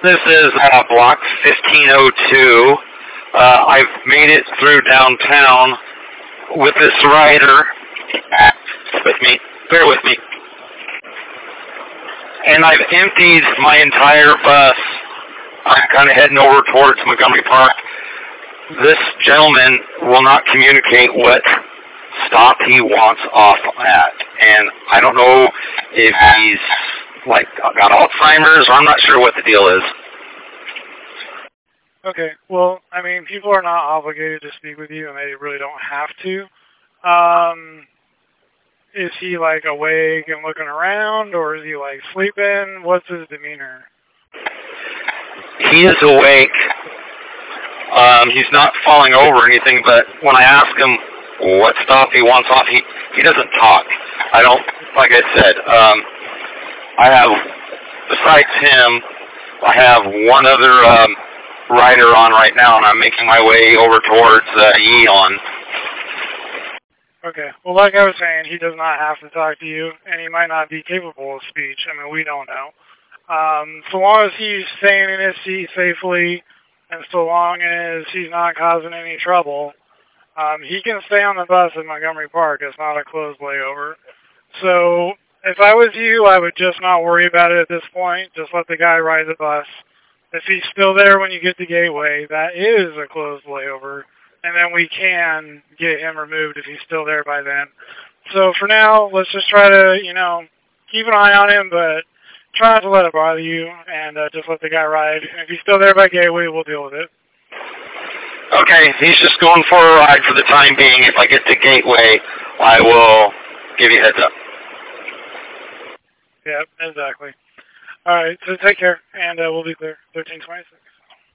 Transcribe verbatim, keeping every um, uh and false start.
This is uh, block fifteen oh two. Uh, I've made it through downtown with this rider. With me. Bear with me. And I've emptied my entire bus. I'm kind of heading over towards Montgomery Park. This gentleman will not communicate what stop he wants off at. And I don't know if he's, like, got Alzheimer's, or I'm not sure what the deal is. Okay, well, I mean, people are not obligated to speak with you, and they really don't have to. Um, is he, like, awake and looking around, or is he, like, sleeping? What's his demeanor? He is awake. Um, he's not falling over or anything, but when I ask him what stop he wants off, he, he doesn't talk. I don't, like I said, um, I have, besides him, I have one other um, rider on right now, and I'm making my way over towards uh, Yeon. Okay, well, like I was saying, he does not have to talk to you, and he might not be capable of speech. I mean, we don't know. Um, so long as he's staying in his seat safely, and so long as he's not causing any trouble, um, he can stay on the bus at Montgomery Park. It's not a closed layover. So if I was you, I would just not worry about it at this point. Just let the guy ride the bus. If he's still there when you get to Gateway, that is a closed layover, and then we can get him removed if he's still there by then. So for now, let's just try to, you know, keep an eye on him, but try not to let it bother you, and uh, just let the guy ride. And if he's still there by Gateway, we'll deal with it. Okay, he's just going for a ride for the time being. If I get to Gateway, I will give you a heads up. Yeah, exactly. All right, so take care, and uh, we'll be clear. thirteen twenty-six.